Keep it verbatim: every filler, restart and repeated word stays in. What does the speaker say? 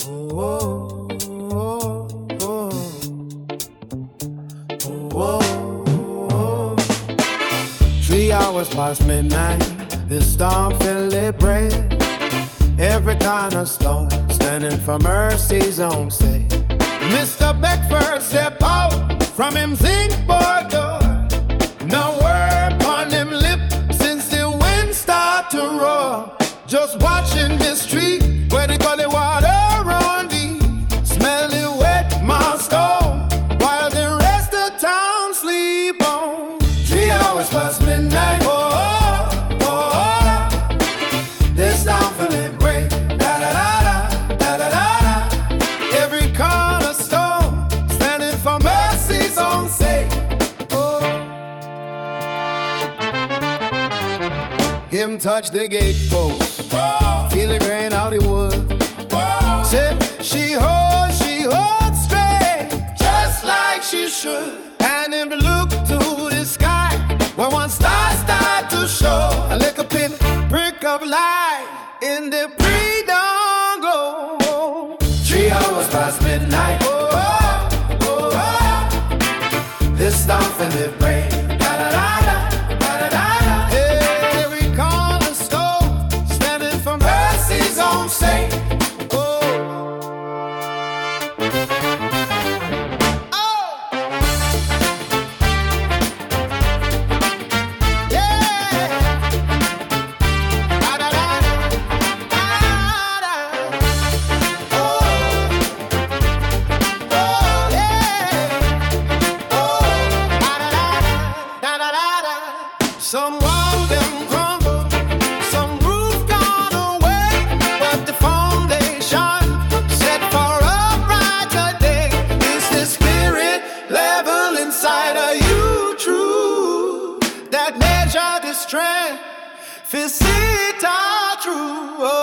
Oh, oh, oh, oh, oh. Three hours past midnight, this storm filled it break. Every kind of storm, standing for mercy's own sake. Mister Beckford step out from him zinc board door. No word on him lip since the wind start to roar. Just watching the street where they got the water run deep. Smelling wet Moscow while the rest of town sleep on. Three hours past midnight. Oh, oh, oh, oh. This town feeling great. Da da da da da da da. Every cornerstone standing for mercy's own sake. Oh. Him touch the gatepost. Feel the grain out the wood. Say she holds, she holds straight, just like she should. And if you look to the sky, where one star start to show, a little pin prick of light in the pre-dawn glow. Three hours past midnight. Oh, oh, oh, oh. This stuff in the brain. Da da da da da da da. Every cornerstone standing for mercy's own sake. Some walls them crumble, some roof gone away, but the foundation set for a brighter day. Is the spirit level inside of you true? That measure the strength, for see it all true.